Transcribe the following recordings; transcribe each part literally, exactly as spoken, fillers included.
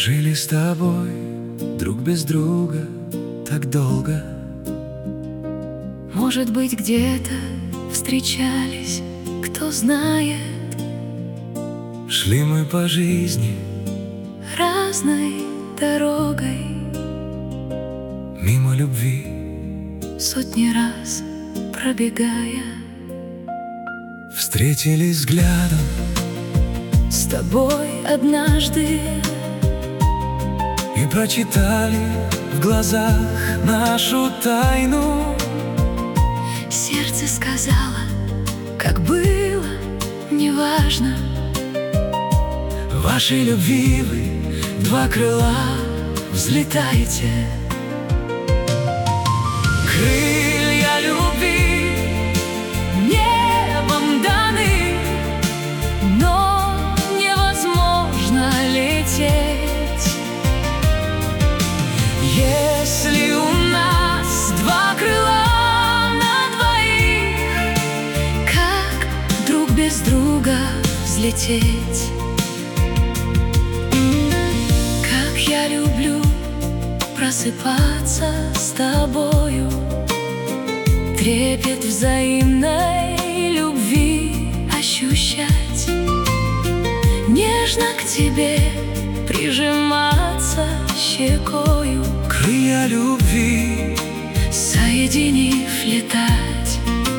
Жили с тобой друг без друга так долго. Может быть, где-то встречались, кто знает. Шли мы по жизни разной дорогой, мимо любви, сотни раз пробегая. Встретились взглядом с тобой однажды и прочитали в глазах нашу тайну. Сердце сказала, как было, неважно. Вашей любви вы два крыла взлетаете. Крылья любви небом даны, но невозможно лететь, если у нас два крыла на двоих. Как друг без друга взлететь? Как я люблю просыпаться с тобою, трепет взаимной любви ощущать, нежно к тебе прижиматься щекою, крылья любви соединив летать.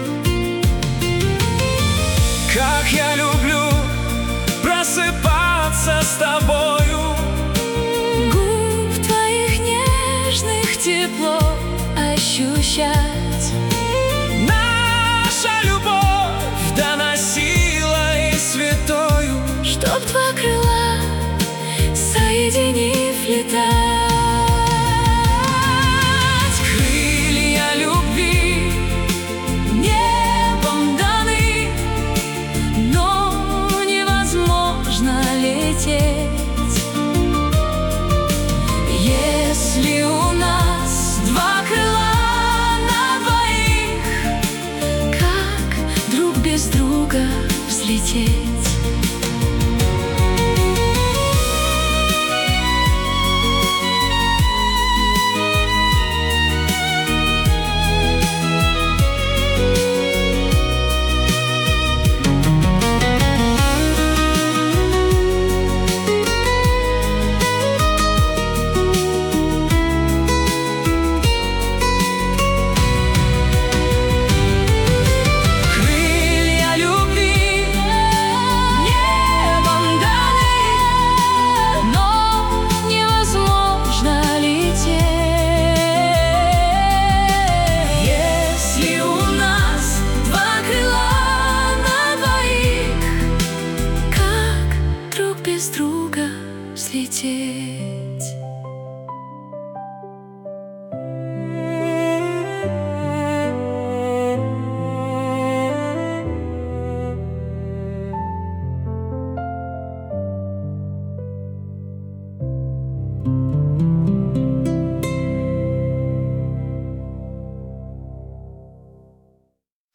Как я люблю просыпаться с тобою, губ твоих нежных тепло ощущать. Наша любовь доносила и святою, Чтоб два крыла, соединив, летать. Крылья любви небом даны, но невозможно лететь, если у нас два крыла на двоих. Как друг без друга взлететь?